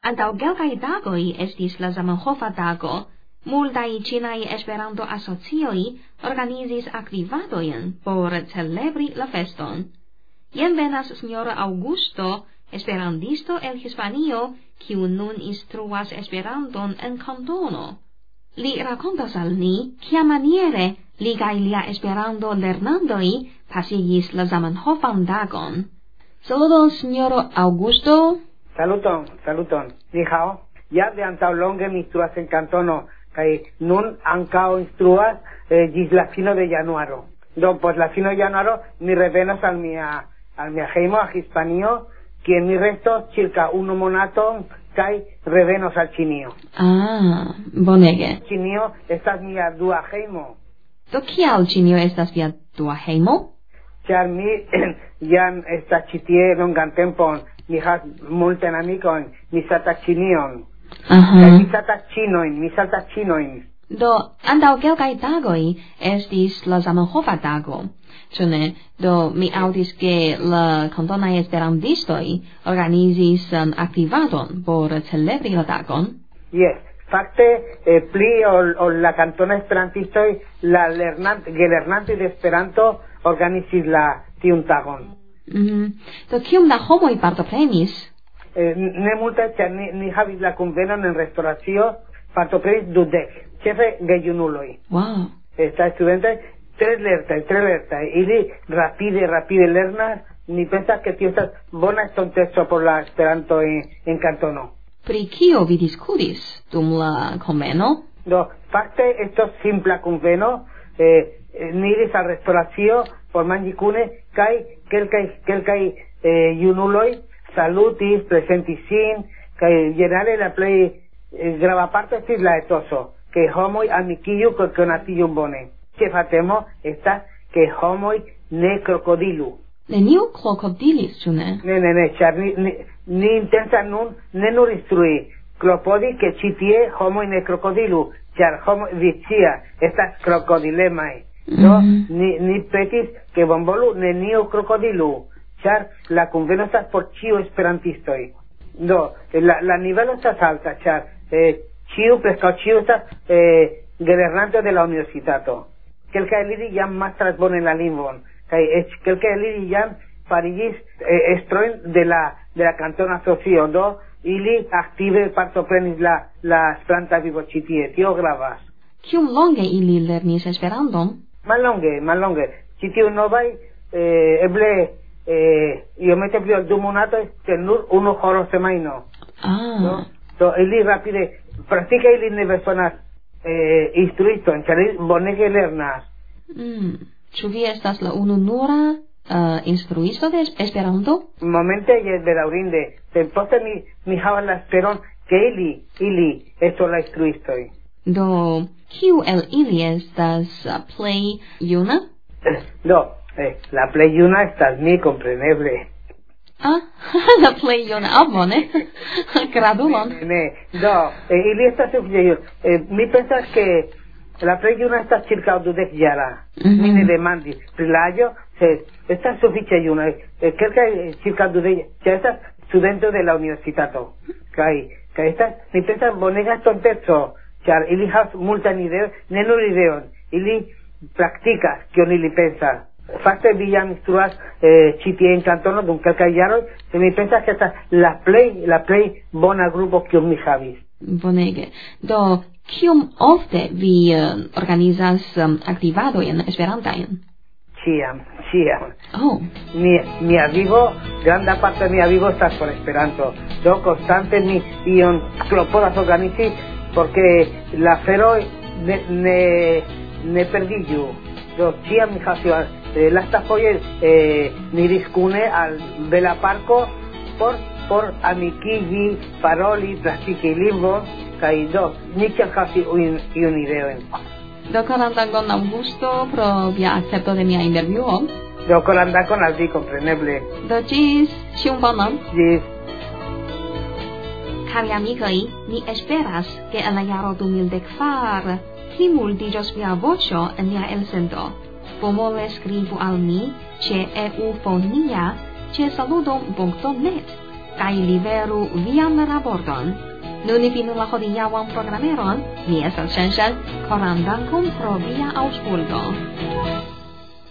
Antaŭ kelkaj tagoj estis la Zamenhofa tago. Multaj ĉinaj Esperanto-asocioj organizis aktivadojn por celebri la feston. Jen venas sinjoro Augusto, esperantisto el Hispanio, kiu nun instruas Esperanton en kantono. Li rakontas al ni, kiamaniere li kaj lia Esperanto-lernantoj pasigis la Zamenhofan tagon. Saluton, sinjoro Augusto. Saluton. Ni hao. Ja de antaŭ longe mi instruas en kantono, kaj nun ankaŭ instruas ĝis la fino de januaro. Do post la fino de januaro mi revenos al mia hejmo, a Hispanio, kie mi restos circa unu monaton kaj revenos al Ĉinio. Bonege. Ĉinio estas mia dua hejmo. Do kial Ĉinio estas via dua hejmo? Ĉar mi jam estas ĉi tie longan tempon, mi havas multajn amikojn, mi ŝatas Ĉinion. Mi saltas ĉinojn. Do, antaŭ kelkaj tagoj estis la Zamenhofa tago. Ĉu ne? Do, mi aŭdis ke la kantonaj esperantistoj organizis aktivadon por celebri la tagon. Yes, fakte pli ol la kantona esperantistoj, la gelernantoj de Esperanto organizis tiun tagon. Do, kiom da homoj partoprenis? Ne multaj, ĉar ni havis la kunvenon en restoracio, partoprenis 20, ĉefe gejunuloj. Wow. Estas studentoj tre lertaj. Ili rapide lernas. Mi pensas ke tio estas bona estonteco por la Esperanto en kantono. Pri kio vi diskutis dum la kunveno? Do, fakte estos simpla kunveno. Ni iris al restoracio por manĝi kune kaj kelkaj junuloj salutis, presentis sin, kaj ĝenerale la plej grava parto estis la etoso, ke homoj amikiĝu kaj konatiĝu bone. Ĉefa temo estas ke homoj ne krokodilu. Neniu krokodilis, ĉu ne? Ne, ĉar ni intencas nun ne nur instrui, klopodi ke ĉi tie homoj ne krokodilu, ĉar homoj vicia estas krokodilemaj. Do ni petis ke bonvolu neniu krokodilu. Ĉar la kunveno estas por ĉiu esperantistoj. Do, la nivelo estas alta, ĉar preskaŭ ĉiu estas gelernanto de la universitato. Kelkaj el ili jam mastras bone la lingvon, kaj eĉ kelkaj el ili jam fariĝis estrojn de la kantona asocio. Do, ili aktive partoprenis la Esperanta vivo ĉi tie. Tio gravas. Kiom longe ili lernis Esperanton? Mallonge. Ĉi tiu novaj eble iomete pli ol 2 monatoj, sed nur 1 horo semajno. Do ili rapide praktike ili ne bezonas instruiston, ĉar ili bonege lernas. Ĉu vi estas la ununura instruisto de Esperanto? Momente jes, bedaŭrinde, sed poste mi havas la esperon ke ili estos la instruistoj. Do, kiu el ili estas plej juna? Do, la plej juna estas mi, kompreneble. La plej juna, bone. Gratulon. Ne. Do, ili estas sufiĉe juna. Mi pensas ke la plej juna estas ĉirkaŭ 20-jara. Mi ne demandis pri la aĝo, sed estas sufiĉe juna. Kelkaj ĉirkaŭ 20, ĉar estas studento de la universitato. Kaj estas, mi pensas, bonega estonteco, ĉar ili havas multajn ideojn, ne nur ideon, ili praktikas kion ili pensas. Fakte vi jam instruas ĉi tie en kantono dum kelkaj jaroj, sed mi pensas ke estas la plej bona grupo kiun mi havis. Bonege. Do, kiom ofte vi organizas aktivadojn esperantajn? Ĉiam. Mia vivo, granda parte de mia vivo estas por Esperanto. Do, konstante mi ion klopodas organizi, porque la aferoj ne perdiĝu. Do, ĉiam mi havas lastafoje ni iris kune al bela parko por amikiĝi, paroli, praktiki lingvon, kaj do ni ĉiam havas iun ideon. Do, koran dankon Augusto pro via akcepto de mia intervjuo. Do, koran dankon al vi, kompreneble. Do, ĝis ĉiun bonon. Ĝis. Cari amikoj, mi esperas ke en la jaro 2014 plimultiĝos via voĉo en nia elsendo. Bonvole skribu al mi ĉe eufonia@saluton.net kai liveru vian raporton. Nun finu la hodiaŭan programeron, mi estas Shen Shen, koran dankon pro via aŭskulto.